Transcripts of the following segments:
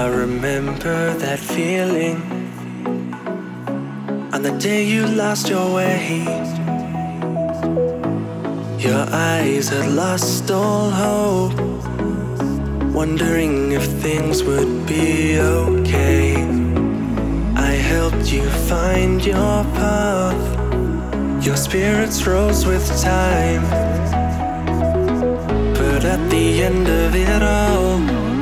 I remember that feeling on the day you lost your way. Your eyes had lost all hope, wondering if things would be okay. I helped you find your path. Your spirits rose with time, but at the end of it all,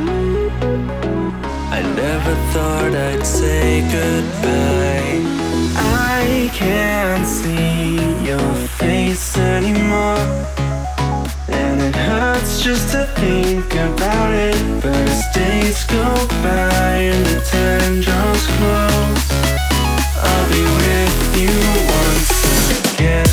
I never thought I'd say goodbye. I can't see your face anymore, and it hurts just to think about it. But as days go by and the time draws close, I'll be with you once again.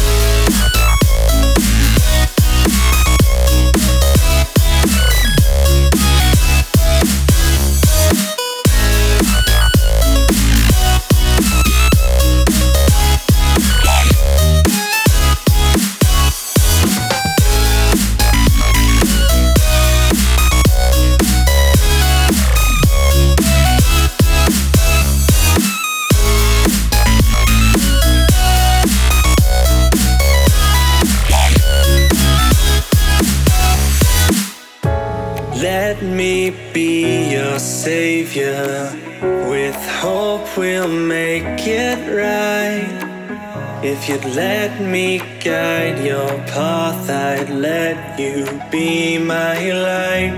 Let me be your savior. With hope we'll make it right. If you'd let me guide your path, I'd let you be my light.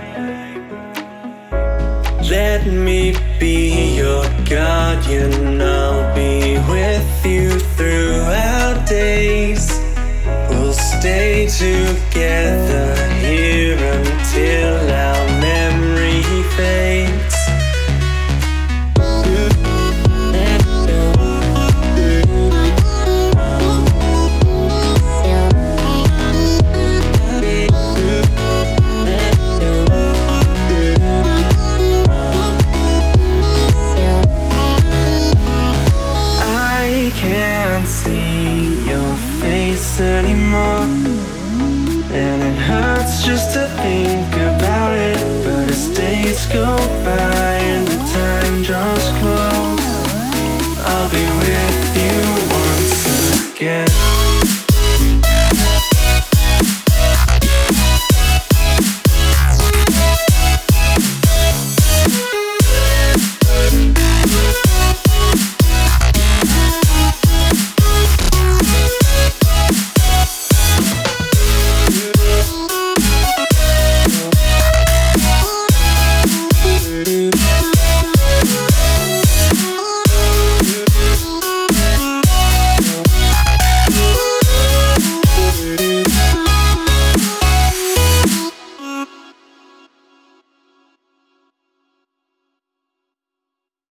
Let me be your guardian. I'll be with you throughout days. We'll stay together here until our memory fades. I can't see your face anymore, and it hurts just to think about it. But as days go by